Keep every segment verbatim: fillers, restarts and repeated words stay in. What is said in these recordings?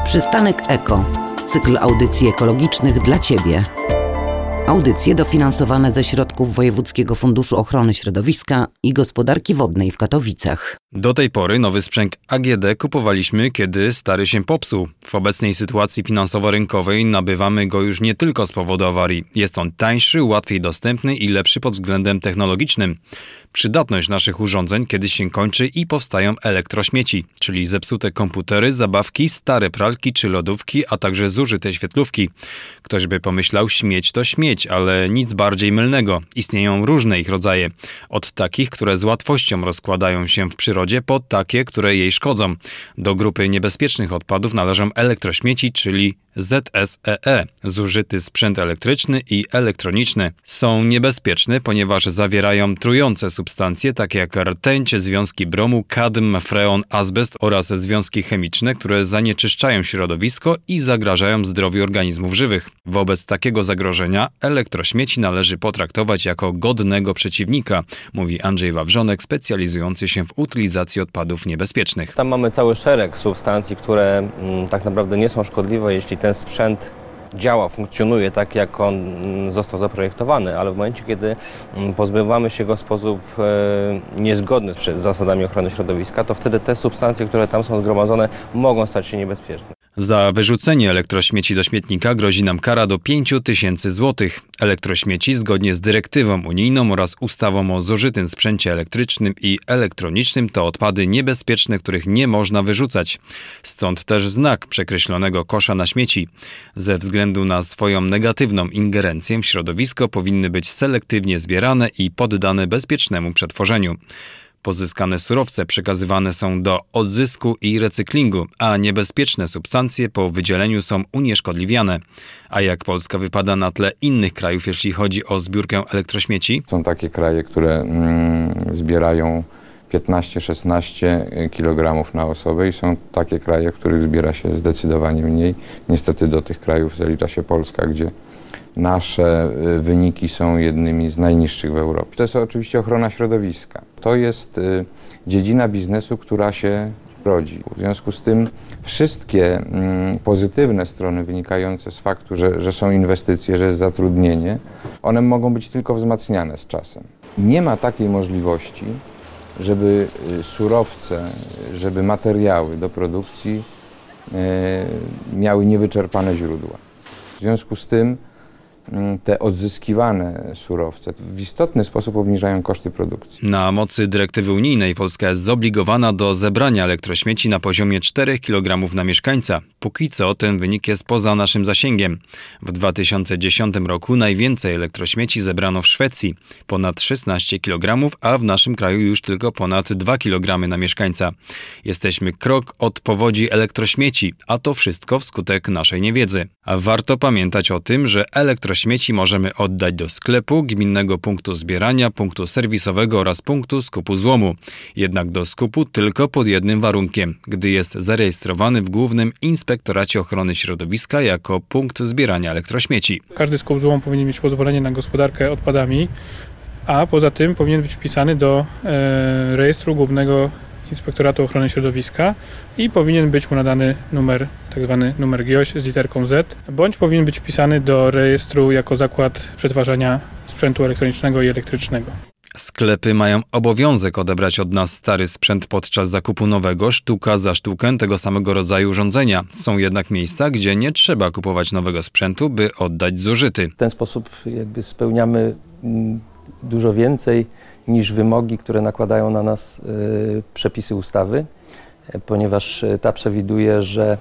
Przystanek Eko. Cykl audycji ekologicznych dla Ciebie. Audycje dofinansowane ze środków Wojewódzkiego Funduszu Ochrony Środowiska i Gospodarki Wodnej w Katowicach. Do tej pory nowy sprzęt A G D kupowaliśmy, kiedy stary się popsuł. W obecnej sytuacji finansowo-rynkowej nabywamy go już nie tylko z powodu awarii. Jest on tańszy, łatwiej dostępny i lepszy pod względem technologicznym. Przydatność naszych urządzeń kiedyś się kończy i powstają elektrośmieci, czyli zepsute komputery, zabawki, stare pralki czy lodówki, a także zużyte świetlówki. Ktoś by pomyślał, śmieć to śmieć, ale nic bardziej mylnego. Istnieją różne ich rodzaje. Od takich, które z łatwością rozkładają się w przyrodzie, po takie, które jej szkodzą. Do grupy niebezpiecznych odpadów należą elektrośmieci, czyli Z S E E, zużyty sprzęt elektryczny i elektroniczny. Są niebezpieczne, ponieważ zawierają trujące substancje, takie jak rtęć, związki bromu, kadm, freon, azbest oraz związki chemiczne, które zanieczyszczają środowisko i zagrażają zdrowiu organizmów żywych. Wobec takiego zagrożenia elektrośmieci należy potraktować jako godnego przeciwnika, mówi Andrzej Wawrzonek, specjalizujący się w utylizacji odpadów niebezpiecznych. Tam mamy cały szereg substancji, które mm, tak naprawdę nie są szkodliwe, jeśli ten sprzęt działa, funkcjonuje tak, jak on został zaprojektowany, ale w momencie, kiedy pozbywamy się go w sposób e, niezgodny z zasadami ochrony środowiska, to wtedy te substancje, które tam są zgromadzone, mogą stać się niebezpieczne. Za wyrzucenie elektrośmieci do śmietnika grozi nam kara do pięć tysięcy złotych. Elektrośmieci zgodnie z dyrektywą unijną oraz ustawą o zużytym sprzęcie elektrycznym i elektronicznym to odpady niebezpieczne, których nie można wyrzucać. Stąd też znak przekreślonego kosza na śmieci. Ze względu na swoją negatywną ingerencję w środowisko powinny być selektywnie zbierane i poddane bezpiecznemu przetworzeniu. Pozyskane surowce przekazywane są do odzysku i recyklingu, a niebezpieczne substancje po wydzieleniu są unieszkodliwiane. A jak Polska wypada na tle innych krajów, jeśli chodzi o zbiórkę elektrośmieci? Są takie kraje, które mm, zbierają piętnaście szesnaście kilogramów na osobę i są takie kraje, w których zbiera się zdecydowanie mniej. Niestety do tych krajów zalicza się Polska, gdzie nasze wyniki są jednymi z najniższych w Europie. To jest oczywiście ochrona środowiska. To jest dziedzina biznesu, która się rodzi. W związku z tym wszystkie pozytywne strony wynikające z faktu, że, że są inwestycje, że jest zatrudnienie, one mogą być tylko wzmacniane z czasem. Nie ma takiej możliwości, żeby surowce, żeby materiały do produkcji miały niewyczerpane źródła. W związku z tym te odzyskiwane surowce w istotny sposób obniżają koszty produkcji. Na mocy dyrektywy unijnej Polska jest zobligowana do zebrania elektrośmieci na poziomie czterech kilogramów na mieszkańca. Póki co ten wynik jest poza naszym zasięgiem. W dwa tysiące dziesiątym roku najwięcej elektrośmieci zebrano w Szwecji, ponad szesnaście kilogramów, a w naszym kraju już tylko ponad dwa kilogramy na mieszkańca. Jesteśmy krok od powodzi elektrośmieci, a to wszystko wskutek naszej niewiedzy. A warto pamiętać o tym, że elektrośmieci Śmieci możemy oddać do sklepu, gminnego punktu zbierania, punktu serwisowego oraz punktu skupu złomu. Jednak do skupu tylko pod jednym warunkiem, gdy jest zarejestrowany w Głównym Inspektoracie Ochrony Środowiska jako punkt zbierania elektrośmieci. Każdy skup złomu powinien mieć pozwolenie na gospodarkę odpadami, a poza tym powinien być wpisany do e, rejestru Głównego Inspektoratu Ochrony Środowiska i powinien być mu nadany numer, tak zwany numer G I O Ś z literką Z, bądź powinien być wpisany do rejestru jako zakład przetwarzania sprzętu elektronicznego i elektrycznego. Sklepy mają obowiązek odebrać od nas stary sprzęt podczas zakupu nowego, sztuka za sztukę tego samego rodzaju urządzenia. Są jednak miejsca, gdzie nie trzeba kupować nowego sprzętu, by oddać zużyty. W ten sposób jakby spełniamy dużo więcej niż wymogi, które nakładają na nas y, przepisy ustawy, ponieważ ta przewiduje, że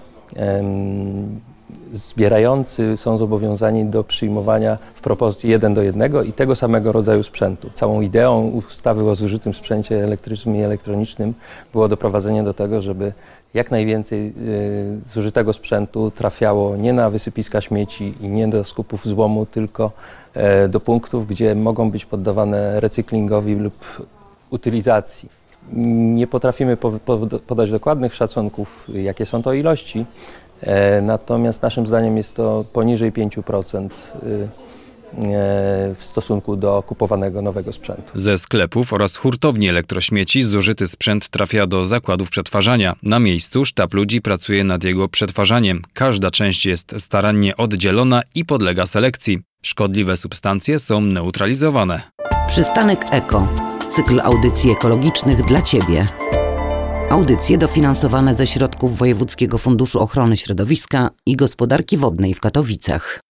y, zbierający są zobowiązani do przyjmowania w proporcji jeden do jednego i tego samego rodzaju sprzętu. Całą ideą ustawy o zużytym sprzęcie elektrycznym i elektronicznym było doprowadzenie do tego, żeby jak najwięcej y, zużytego sprzętu trafiało nie na wysypiska śmieci i nie do skupów złomu, tylko y, do punktów, gdzie mogą być poddawane recyklingowi lub utylizacji. Nie potrafimy po, po, podać dokładnych szacunków, jakie są to ilości, y, natomiast naszym zdaniem jest to poniżej pięć procent y, w stosunku do kupowanego nowego sprzętu. Ze sklepów oraz hurtowni elektrośmieci zużyty sprzęt trafia do zakładów przetwarzania. Na miejscu sztab ludzi pracuje nad jego przetwarzaniem. Każda część jest starannie oddzielona i podlega selekcji. Szkodliwe substancje są neutralizowane. Przystanek Eko. Cykl audycji ekologicznych dla Ciebie. Audycje dofinansowane ze środków Wojewódzkiego Funduszu Ochrony Środowiska i Gospodarki Wodnej w Katowicach.